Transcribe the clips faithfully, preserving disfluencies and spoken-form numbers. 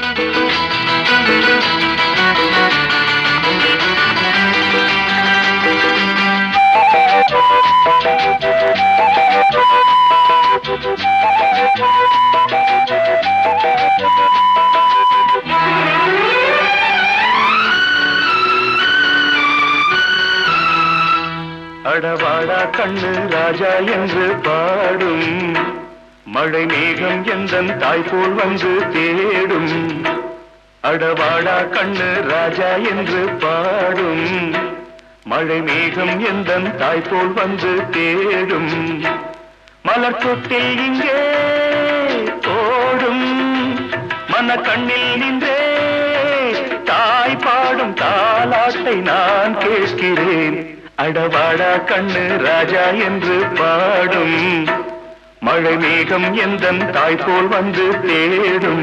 அடவாடா கண்ணு ராஜா என்று பாடும் மழை மேகம் எந்தன் தாய் போல் வந்து தேடும். அடவாடா கண்ணு ராஜா என்று பாடும் மழை மேகம் எந்தன் தாய் போல் வந்து தேடும். மலர் தொட்டில் இங்கே ஓடும் மன கண்ணில் நின்றே தாய் பாடும் தாலாட்டை நான் கேட்கிறேன். அடவாடா கண்ணு ராஜா என்று பாடும் மழை மேகம் எந்தன் தாய் போல் வந்து தேடும்.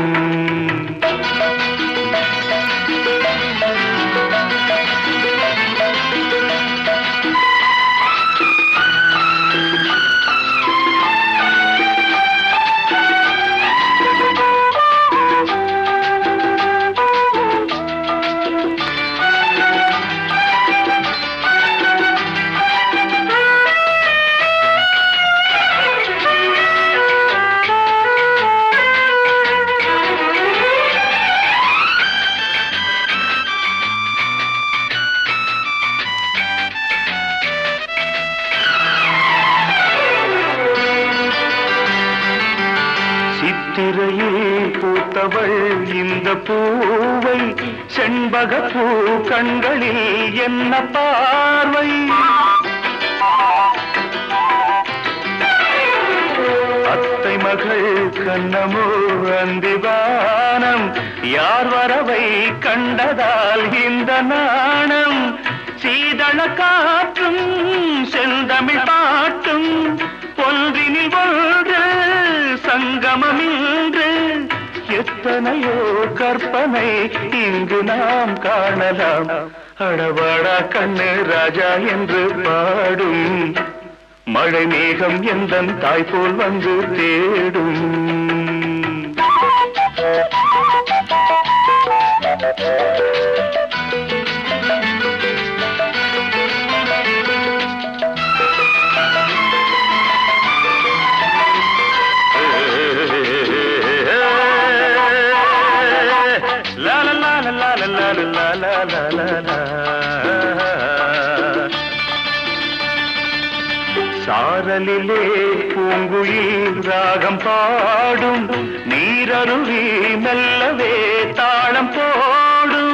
சித்திரையில் பூத்தவள் இந்த பூவை செண்பக பூ கண்களில் என்ன பார்வை. அத்தை மகள் கண்ணமோ அந்திவானம் யார் வரவை கண்டதால் இந்த நாணம். சீதள காற்றும் செந்தமிழ் பாட்டும் ஒன்றினில் ஒன்று சங்கமமின்று எத்தனையோ கற்பனை இங்கு நாம் காணலாம். அடவாடா கண்ணு ராஜா என்று பாடும் மழை மேகம் எந்தன் தாய் போல் வந்து தேடும். சாரலிலே பூங்குயில் ராகம் பாடும் நீரருவி மெல்லவே தாளம் போடும்.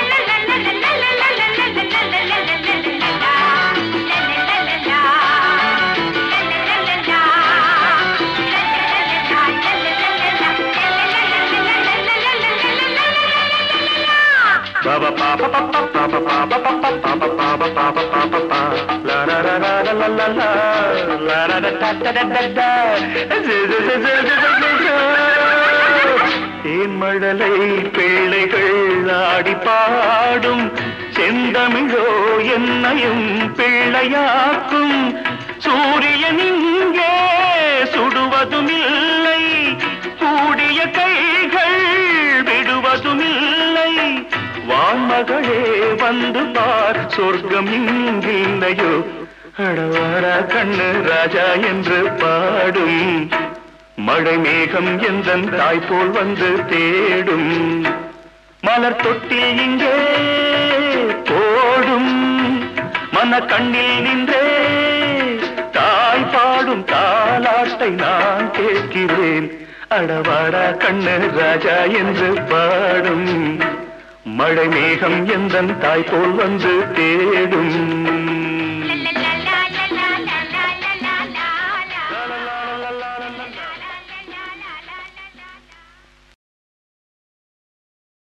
Baba papa papa papa papa papa papa papa papa papa papa la la la la la la la la la la da da da da da தேன் மழலை பிள்ளைகள் ஆடி பாடும் செந்தமிழோ என்னையும் பிள்ளையாக்கும். சூரியன் இங்கே சுடுவதும் இல்லை கூடிய கைகள் விடுவதும் இல்லை. வான்மகளே வந்து பார் சொர்க்கம் இங்கில்லையோ. அடவாடா கண்ணு ராஜா என்று பாடும் மழை மேகம் எந்தன் தாய் போல் வந்து தேடும். மலர் தொட்டில் இங்கே போடும் மன கண்ணில் நின்றே தாய் பாடும் தாலாட்டை நான் கேட்கிறேன். அடவாடா கண்ணு ராஜா என்று பாடும் மழை மேகம் எந்தன் தாய் போல் வந்து தேடும்.